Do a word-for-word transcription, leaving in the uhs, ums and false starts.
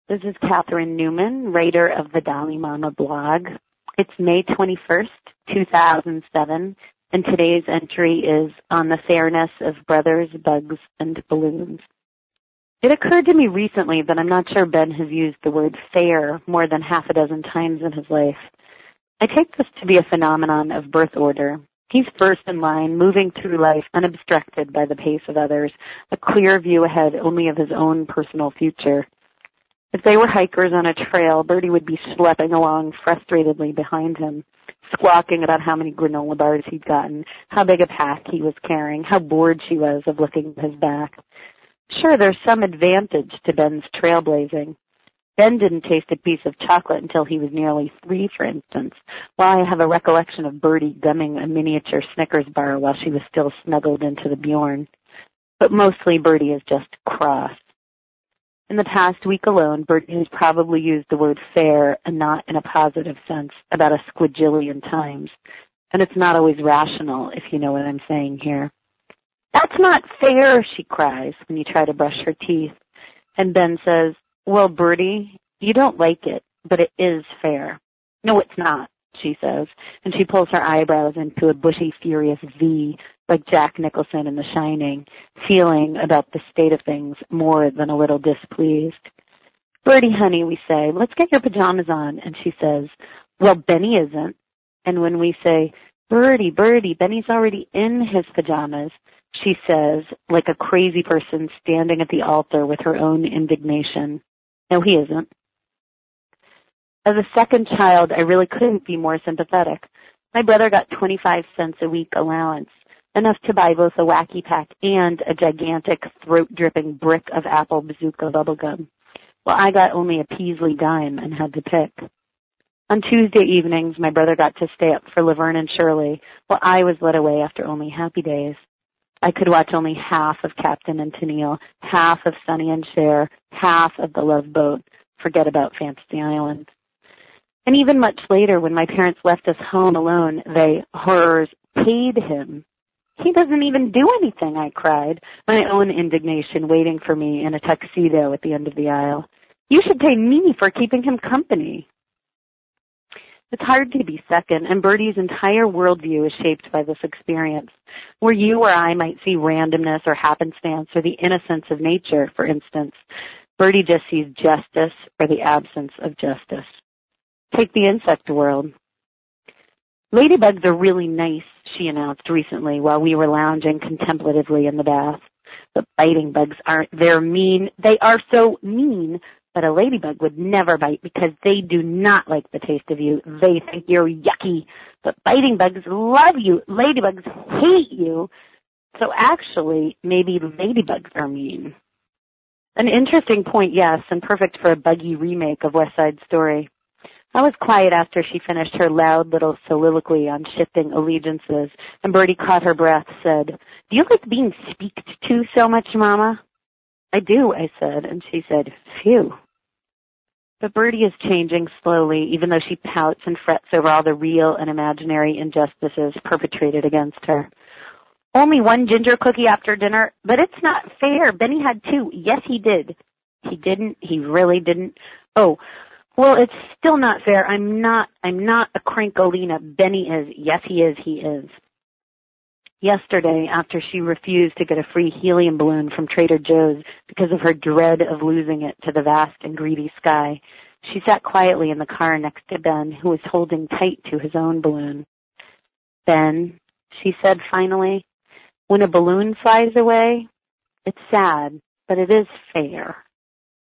This is Catherine Newman, writer of the Dolly Mama blog. It's May twenty-first, two thousand seven, and today's entry is on the fairness of brothers, bugs, and balloons. It occurred to me recently that I'm not sure Ben has used the word fair more than half a dozen times in his life. I take this to be a phenomenon of birth order. He's first in line, moving through life unobstructed by the pace of others, a clear view ahead only of his own personal future. If they were hikers on a trail, Bertie would be schlepping along frustratedly behind him, squawking about how many granola bars he'd gotten, how big a pack he was carrying, how bored she was of looking at his back. Sure, there's some advantage to Ben's trailblazing. Ben didn't taste a piece of chocolate until he was nearly three, for instance, while I have a recollection of Bertie gumming a miniature Snickers bar while she was still snuggled into the Bjorn. But mostly Bertie is just cross. In the past week alone, Bertie has probably used the word fair, and not in a positive sense, about a squadrillion times. And it's not always rational, if you know what I'm saying here. "That's not fair," she cries when you try to brush her teeth. And Ben says, "Well, Bertie, you don't like it, but it is fair." "No, it's not," she says, and she pulls her eyebrows into a bushy, furious V, like Jack Nicholson in The Shining, feeling about the state of things more than a little displeased. "Bertie, honey," we say, "let's get your pajamas on." And she says, "Well, Benny isn't." And when we say, "Bertie, Bertie, Benny's already in his pajamas," she says, like a crazy person standing at the altar with her own indignation, "No, he isn't." As a second child, I really couldn't be more sympathetic. My brother got twenty-five cents a week allowance, enough to buy both a Wacky Pack and a gigantic throat-dripping brick of Apple Bazooka bubblegum. Well, I got only a Peasley dime and had to pick. On Tuesday evenings, my brother got to stay up for Laverne and Shirley, while I was led away after only Happy Days. I could watch only half of Captain and Tennille, half of Sonny and Cher, half of The Love Boat. Forget about Fantasy Island. And even much later, when my parents left us home alone, they, horrors, paid him. "He doesn't even do anything," I cried, my own indignation waiting for me in a tuxedo at the end of the aisle. "You should pay me for keeping him company." It's hard to be second, and Bertie's entire worldview is shaped by this experience, where you or I might see randomness or happenstance or the innocence of nature, for instance. Bertie just sees justice or the absence of justice. Take the insect world. "Ladybugs are really nice," she announced recently while we were lounging contemplatively in the bath. "But biting bugs aren't. They're mean. They are so mean. But a ladybug would never bite because they do not like the taste of you. They think you're yucky. But biting bugs love you. Ladybugs hate you. So actually, maybe ladybugs are mean." An interesting point, yes, and perfect for a buggy remake of West Side Story. I was quiet after she finished her loud little soliloquy on shifting allegiances, and Bertie caught her breath, said, "Do you like being speaked to so much, Mama?" "I do," I said, and she said, "Phew." But Bertie is changing slowly, even though she pouts and frets over all the real and imaginary injustices perpetrated against her. "Only one ginger cookie after dinner, but it's not fair. Benny had two. Yes, he did." "He didn't. He really didn't." "Oh, well, it's still not fair. I'm not, I'm not a crinkolina. Benny is. Yes, he is. He is." Yesterday, after she refused to get a free helium balloon from Trader Joe's because of her dread of losing it to the vast and greedy sky, she sat quietly in the car next to Ben, who was holding tight to his own balloon. "Ben," she said finally, "when a balloon flies away, it's sad, but it is fair."